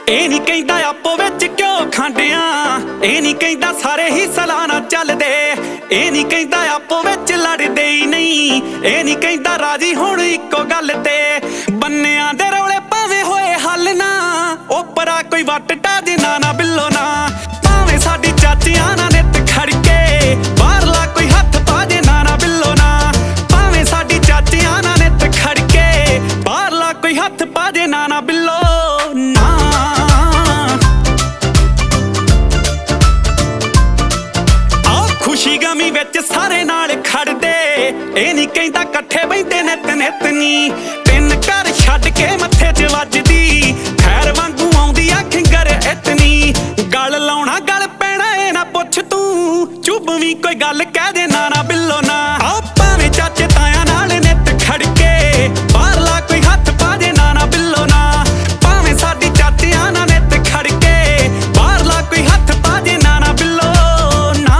ਇਹ ਨਹੀਂ ਕਹਿੰਦਾ ਆਪੋ ਵਿੱਚ ਕਿਉਂ ਖਾਂਡਿਆਂ, ਇਹ ਨਹੀਂ ਕਹਿੰਦਾ ਸਾਰੇ ਹੀ ਸਲਾਨਾ ਚੱਲਦੇ, ਇਹ ਨਹੀਂ ਕਹਿੰਦਾ ਆਪੋ ਵਿੱਚ ਲੜਦੇ ਹੀ ਨਹੀਂ, ਇਹ ਨਹੀਂ ਕਹਿੰਦਾ ਰਾਜੀ ਹੁਣ ਇੱਕੋ ਗੱਲ ਤੇ। ਬੰਨਿਆਂ ਦੇ ਰੌਲੇ ਭਾਵੇਂ ਹੋਏ ਹੱਲ ਨਾ, ਓਪਰਾ ਕੋਈ ਵੱਟ ਟਾਜੇ ਨਾ ਬਿੱਲੋ ਨਾ, ਭਾਵੇਂ ਸਾਡੀ ਚਾਚਿਆਂ ਨਾਲ ਨਿੱਤ ਖੜਕੇ ਬਾਹਰਲਾ ਕੋਈ ਹੱਥ ਪਾਜੇ ਨਾ ਬਿੱਲੋ ਨਾ, ਭਾਵੇਂ ਸਾਡੀ ਚਾਚਿਆਂ ਨਾਲ ਨਿੱਤ ਖੜਕੇ ਬਾਹਰਲਾ ਕੋਈ ਹੱਥ ਪਾਜੇ ਨਾ ਬਿੱਲੋ ਨਾ। ਖੁਸ਼ੀ ਗਮੀ ਵਿੱਚ ਸਾਰੇ ਨਾਲ ਖੜਦੇ, ਇਹ ਨਹੀਂ ਕਹਿੰਦਾ ਇਕੱਠੇ ਬੈਠੇ ਨਿੱਤ ਨਿੱਤ ਨੀ, ਤਿੰਨ ਘਰ ਛੱਡ ਕੇ ਮੱਥੇ 'ਚ ਵੱਜਦੀ ਖੈਰ ਵਾਂਗੂ ਆਉਂਦੀ ਆ ਖਿੰਗਰ ਇਤਨੀ। ਗਲ ਲਾਉਣਾ ਗਲ ਪੈਣਾ ਇਹ ਨਾ ਪੁੱਛ ਤੂੰ, ਚੁੱਭ ਵੀ ਕੋਈ ਗੱਲ ਕਹਿ ਦੇ ਨਾ ਬਿੱਲੋ ਨਾ। ਆਹ ਭਾਵੇਂ ਚਾਚੇ ਤਾਇਆਂ ਨਾਲ ਨਿੱਤ ਖੜਕੇ ਬਾਹਰਲਾ ਕੋਈ ਹੱਥ ਪਾਜੇ ਨਾ ਬਿੱਲੋ ਨਾ, ਭਾਵੇਂ ਸਾਡੀ ਚਾਚਿਆਂ ਨਾਲ ਨਿੱਤ ਖੜਕੇ ਬਾਹਰਲਾ ਕੋਈ ਹੱਥ ਪਾਜੇ ਨਾ ਬਿੱਲੋ ਨਾ।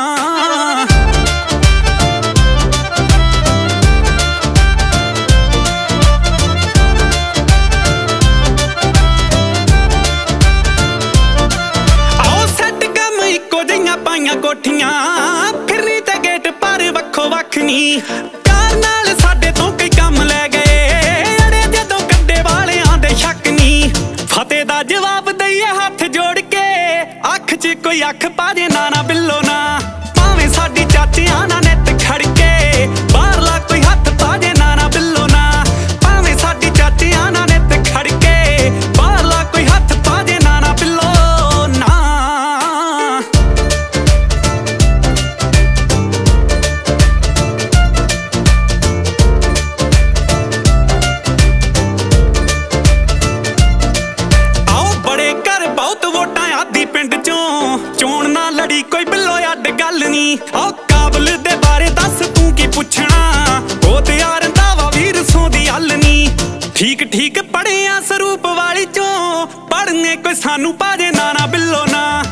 ਪਾਈਆਂ ਕੋਠੀਆਂ ਫਿਰਨੀ ਤੇ ਗੇਟ ਪਰ ਵੱਖੋ ਵੱਖ ਨੀ, ਪਿਆਰ ਨਾਲ ਸਾਡੇ ਤੋਂ ਕਈ ਕੰਮ ਲੈ ਗਏ ਅੜੇ ਜਦੋਂ ਕੱਡੇ ਵਾਲਿਆਂ ਦੇ ਸ਼ੱਕ ਨੀ। ਫਤਿਹ ਦਾ ਜਵਾਬ ਦਈਏ ਹੱਥ ਜੋੜ ਕੇ, ਅੱਖ 'ਚ ਕੋਈ ਅੱਖ ਪਾਜੇ ਨਾ ਬਿੱਲੋ ਨਾ, ਭਾਵੇਂ ਸਾਡੀ ਚਾਚਿਆਂ ਨਾਲ ਨਿੱਤ ਖੜਕੇ ਬਾਹਰਲਾ ਕੋਈ ਹੱਥ ਪਾਜੇ ਨਾ ਬਿੱਲੋ ਨਾ, ਭਾਵੇਂ ਸਾਡੀ ਚਾਚਿਆਂ ਨਾਲ ਨਿੱਤ ਖੜਕੇ ਬਾਹਰਲਾ ਕੋਈ ਹੱਥ ਪਾਜੇ ਨਾ ਬਿੱਲੋ ਨਾ। ਚੋਣ ਨਾ ਲੜੀ ਕੋਈ ਬਿੱਲੋ ਅੱਡ ਗੱਲ ਨੀ, ਆਹ ਕਾਬਲ ਦੇ ਬਾਰੇ ਦੱਸ ਤੂੰ ਕੀ ਪੁੱਛਣਾ, ਉਹ ਤੇ ਯਾਰ ਰੰਧਾਵਾ ਵੀਰ ਸੋਂ ਦੀ ਹੱਲ ਨੀ। ਠੀਕ ਠੀਕ ਪੜ੍ਹਿਆ ਸਰੂਪ ਵਾਲੀ ਚੋਂ ਪੜ੍ਹਨੇ ਕੋਈ ਸਾਨੂੰ ਪਾਜੇ ਨਾ ਬਿੱਲੋ ਨਾ,